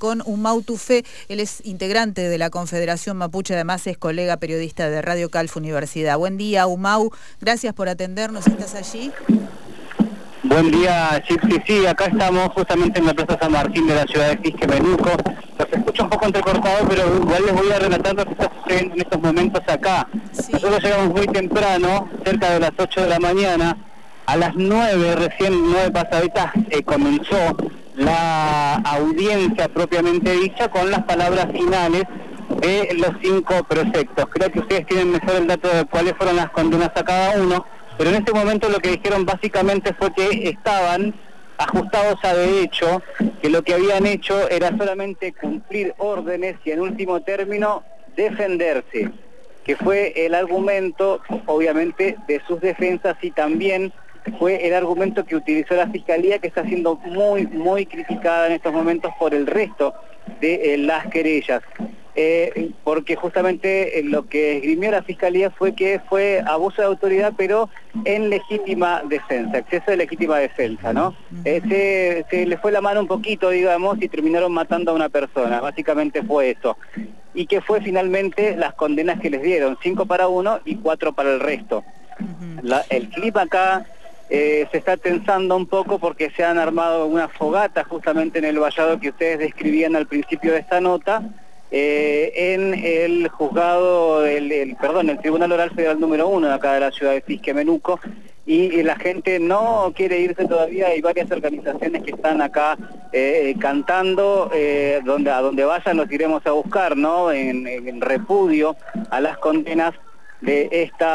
con Umau Tufé. Él es integrante de la Confederación Mapuche, además es colega periodista de Radio Calf Universidad. Buen día, Umau, gracias por atendernos. ¿Estás allí? Buen día, sí, acá estamos justamente en la Plaza San Martín de la ciudad de Quisquemenuco. Los escucho un poco entrecortados, pero igual les voy a relatar lo que está sucediendo en estos momentos acá. Sí. Nosotros llegamos muy temprano, cerca de las 8 de la mañana. A las 9, recién 9 pasaditas, comenzó la audiencia propiamente dicha con las palabras finales de los 5 prefectos. Creo que ustedes tienen mejor el dato de cuáles fueron las condenas a cada uno, pero en este momento lo que dijeron básicamente fue que estaban ajustados a derecho, que lo que habían hecho era solamente cumplir órdenes y en último término defenderse, que fue el argumento obviamente de sus defensas y también fue el argumento que utilizó la Fiscalía, que está siendo muy criticada en estos momentos por el resto de las querellas. Porque justamente lo que esgrimió la Fiscalía fue que fue abuso de autoridad, pero en legítima defensa, exceso de legítima defensa, ¿no? Se le fue la mano un poquito, digamos, y terminaron matando a una persona, básicamente fue eso. Y que fue finalmente las condenas que les dieron, 5 para uno y 4 para el resto. El clima acá se está tensando un poco porque se han armado una fogata justamente en el vallado que ustedes describían al principio de esta nota, en el juzgado, el Tribunal Oral Federal número 1 de acá de la ciudad de Quisquemenuco, y la gente no quiere irse todavía. Hay varias organizaciones que están acá cantando, a donde vayan los iremos a buscar, ¿no? En repudio a las condenas de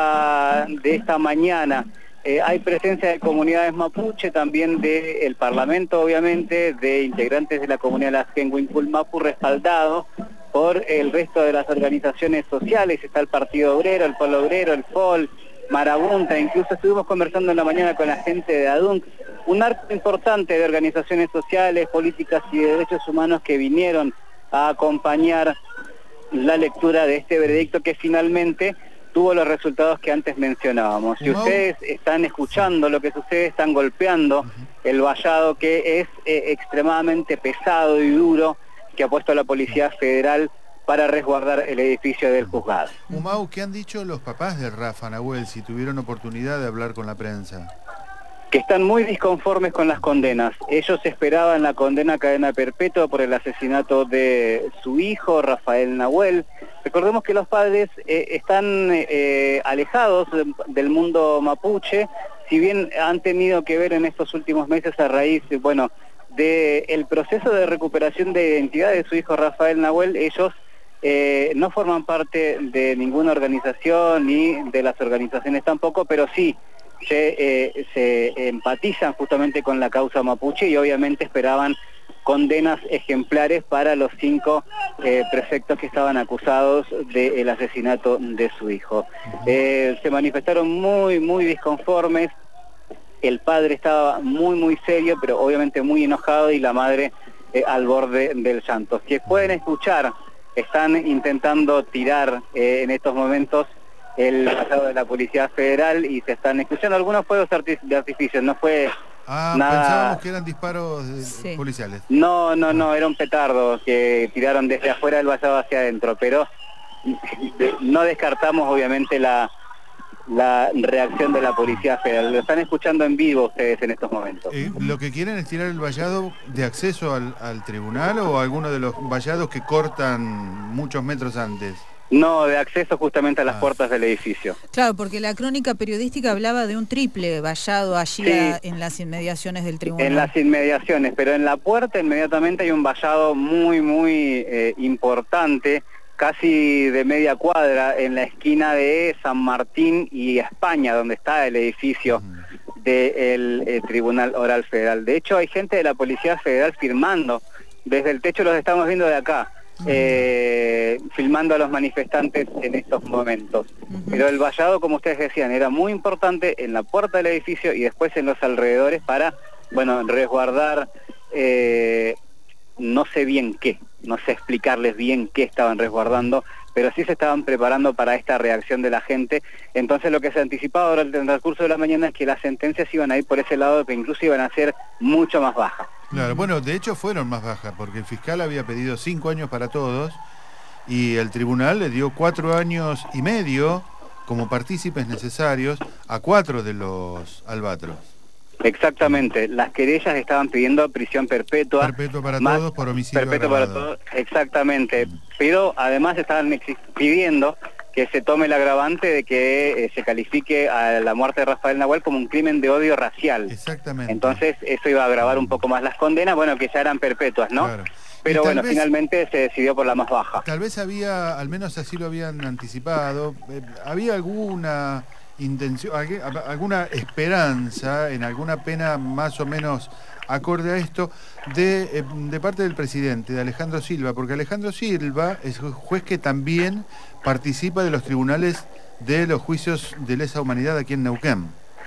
esta mañana. Hay presencia de comunidades mapuche, también del Parlamento, obviamente, de integrantes de la comunidad de las Kenguincul Mapu, respaldados por el resto de las organizaciones sociales. Está el Partido Obrero, el Polo Obrero, el FOL, Marabunta. Incluso estuvimos conversando en la mañana con la gente de ADUNC, un arco importante de organizaciones sociales, políticas y de derechos humanos que vinieron a acompañar la lectura de este veredicto que finalmente tuvo los resultados que antes mencionábamos. Si ustedes están escuchando lo que sucede, están golpeando el vallado, que es extremadamente pesado y duro, que ha puesto la Policía Federal para resguardar el edificio del juzgado. Umau, ¿qué han dicho los papás de Rafa Nahuel, si tuvieron oportunidad de hablar con la prensa? Que están muy disconformes con las condenas. Ellos esperaban la condena a cadena perpetua por el asesinato de su hijo, Rafael Nahuel. Recordemos que los padres están alejados del mundo mapuche, si bien han tenido que ver en estos últimos meses a raíz, del proceso de recuperación de identidad de su hijo Rafael Nahuel. Ellos no forman parte de ninguna organización, ni de las organizaciones tampoco, pero sí se empatizan justamente con la causa mapuche y obviamente esperaban condenas ejemplares para los 5 prefectos que estaban acusados del asesinato de su hijo. Se manifestaron muy disconformes. El padre estaba muy serio, pero obviamente muy enojado, y la madre al borde del llanto. Si pueden escuchar, están intentando tirar en estos momentos el vallado de la Policía Federal y se están escuchando algunos fuegos de artificio. No fue nada... Pensábamos que eran disparos policiales. No, era un petardo que tiraron desde afuera del vallado hacia adentro, pero no descartamos obviamente la reacción de la Policía Federal. Lo están escuchando en vivo ustedes en estos momentos. ¿Lo que quieren es tirar el vallado de acceso al tribunal o alguno de los vallados que cortan muchos metros antes? No, de acceso justamente a las puertas del edificio. Claro, porque la crónica periodística hablaba de un triple vallado allí en las inmediaciones del tribunal. En las inmediaciones, pero en la puerta inmediatamente hay un vallado muy importante, casi de media cuadra, en la esquina de San Martín y España, donde está el edificio del Tribunal Oral Federal. De hecho, hay gente de la Policía Federal firmando. Desde el techo los estamos viendo de acá. Filmando a los manifestantes en estos momentos. Pero el vallado, como ustedes decían, era muy importante en la puerta del edificio y después en los alrededores para, resguardar, no sé bien qué, no sé explicarles bien qué estaban resguardando, pero sí se estaban preparando para esta reacción de la gente. Entonces lo que se anticipaba durante el transcurso de la mañana es que las sentencias iban a ir por ese lado, que incluso iban a ser mucho más bajas. Claro, bueno, de hecho fueron más bajas, porque el fiscal había pedido 5 años para todos y el tribunal le dio 4 años y medio como partícipes necesarios a 4 de los albatros. Exactamente, las querellas estaban pidiendo prisión perpetua. Perpetua para todos por homicidio perpetua para agravado. todos, exactamente. Pero además estaban pidiendo que se tome el agravante de que se califique a la muerte de Rafael Nahuel como un crimen de odio racial. Exactamente. Entonces eso iba a agravar un poco más las condenas, bueno, que ya eran perpetuas, ¿no? Claro. Pero bueno, finalmente se decidió por la más baja. Tal vez había, al menos así lo habían anticipado, había alguna intención, alguna esperanza en alguna pena más o menos acorde a esto de parte del presidente, de Alejandro Silva, porque Alejandro Silva es un juez que también participa de los tribunales de los juicios de lesa humanidad aquí en Neuquén.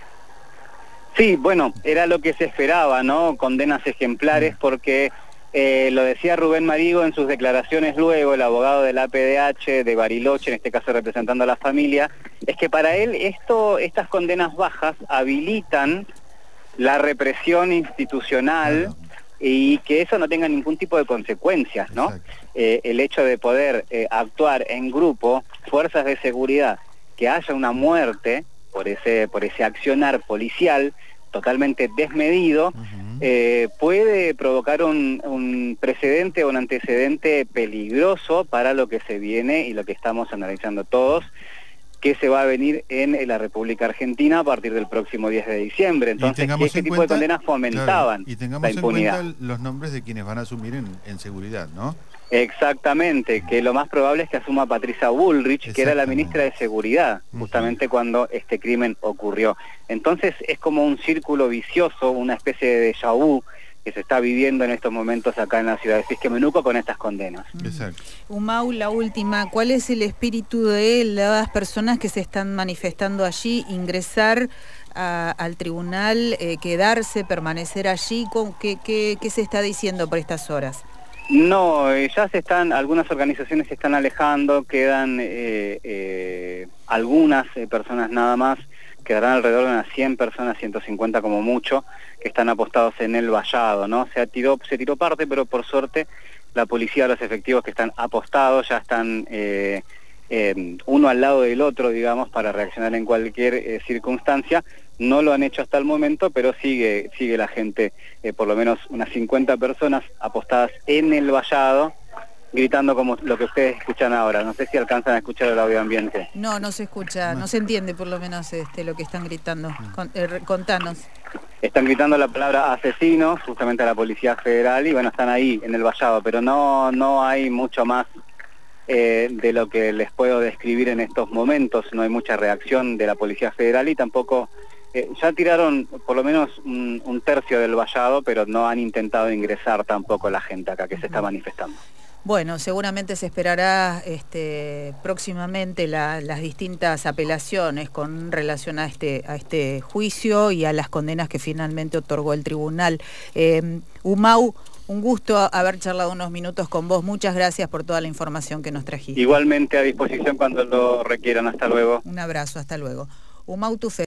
Sí, bueno, era lo que se esperaba, ¿no? Condenas ejemplares estas lo decía Rubén Marigo en sus declaraciones luego, el abogado del APDH de Bariloche, en este caso representando a la familia, es que para él estas condenas bajas habilitan la represión institucional y que eso no tenga ningún tipo de consecuencias, ¿no? El hecho de poder actuar en grupo, fuerzas de seguridad, que haya una muerte por ese accionar policial totalmente desmedido, puede provocar un precedente o un antecedente peligroso para lo que se viene y lo que estamos analizando todos, que se va a venir en la República Argentina a partir del próximo 10 de diciembre. Entonces, que este tipo de condenas fomentaban y tengamos la impunidad. En cuenta los nombres de quienes van a asumir en seguridad, ¿no? Exactamente, que lo más probable es que asuma Patricia Bullrich, que era la ministra de Seguridad, justamente cuando este crimen ocurrió. Entonces es como un círculo vicioso, una especie de déjà vu que se está viviendo en estos momentos acá en la ciudad de Fisquemenuco con estas condenas. Exacto. Umau, la última, ¿cuál es el espíritu de las personas que se están manifestando allí? ¿Ingresar al tribunal, quedarse, permanecer allí? ¿Qué se está diciendo por estas horas? No, ya algunas organizaciones se están alejando, quedan algunas personas nada más, quedarán alrededor de unas 100 personas, 150 como mucho, que están apostados en el vallado, ¿no? Se tiró parte, pero por suerte la policía, los efectivos que están apostados ya están uno al lado del otro, digamos, para reaccionar en cualquier circunstancia. No lo han hecho hasta el momento, pero sigue la gente, por lo menos unas 50 personas apostadas en el vallado, gritando como lo que ustedes escuchan ahora. No sé si alcanzan a escuchar el audio ambiente. No se escucha, no se entiende por lo menos lo que están gritando. Contanos. Están gritando la palabra asesino, justamente a la Policía Federal, y bueno, están ahí en el vallado, pero no hay mucho más de lo que les puedo describir en estos momentos. No hay mucha reacción de la Policía Federal y tampoco... ya tiraron por lo menos un tercio del vallado, pero no han intentado ingresar tampoco la gente acá que se está manifestando. Bueno, seguramente se esperará próximamente las distintas apelaciones con relación a este juicio y a las condenas que finalmente otorgó el tribunal. Umau, un gusto haber charlado unos minutos con vos. Muchas gracias por toda la información que nos trajiste. Igualmente a disposición cuando lo requieran. Hasta luego. Un abrazo, hasta luego. Umau Tufekci.